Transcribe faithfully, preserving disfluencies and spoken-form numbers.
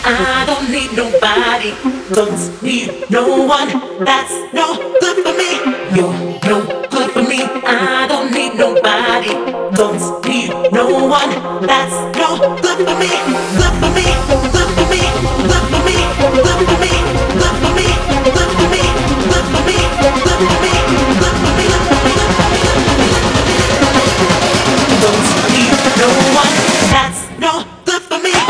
I don't need nobody, don't need no one. That's no good for me. You're no good for me. I don't need nobody, don't need no one. That's no good for me. Good for me. Good for me. Good for me. Good for me. Good for me. Good for me. Good for me. Good for me. Good for me. Don't need no one. That's no good for me.